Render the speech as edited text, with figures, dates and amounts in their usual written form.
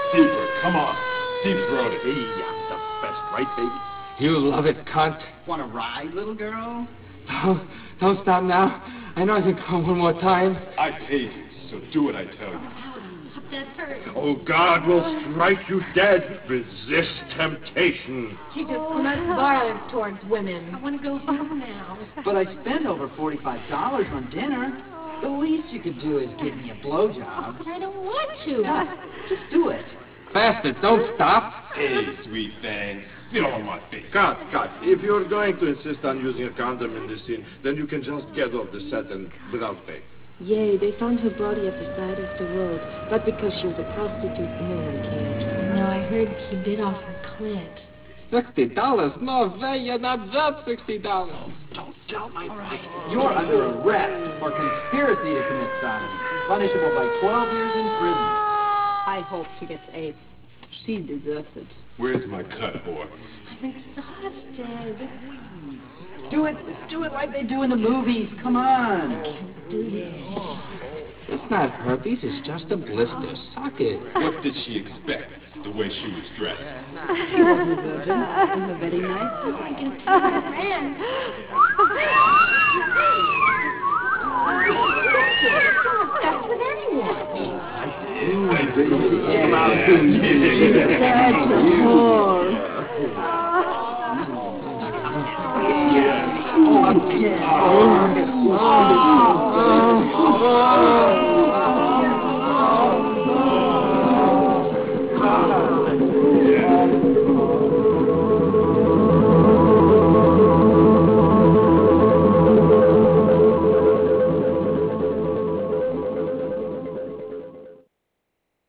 Deeper, come on. Deep throat it. Hey, I'm the best, right, baby? You love it, cunt. Want to ride, little girl? Don't stop now. I know I can come one more time. I paid you, so do what I tell you. That hurts. Oh, God will strike you dead. Resist temptation. He just commits violence towards women. I want to go home now. But I spent over $45 on dinner. The least you could do is give me a blowjob. But I don't want to. Just do it. Faster, don't stop. Hey, sweet thing. Get off my face. God, if you're going to insist on using a condom in this scene, then you can just get off the set and without pay. Yay, they found her body at the side of the road. But because she was a prostitute, no one cared. No, I heard he bit off her clit. $60? No way, you're not worth $60. Don't tell my wife. You're under arrest for conspiracy to commit sodomy, punishable by 12 years in prison. I hope she gets AIDS. She deserves it. Where's my cut, whore? I'm exhausted. Do it like they do in the movies. Come on. Do this. It's not herpes, it's just a blister. Suck it. What did she expect? The way she was dressed. She wasn't a virgin. And her very nice. I can tell her friend. That's with anyone. Such a whore. Oh, yeah.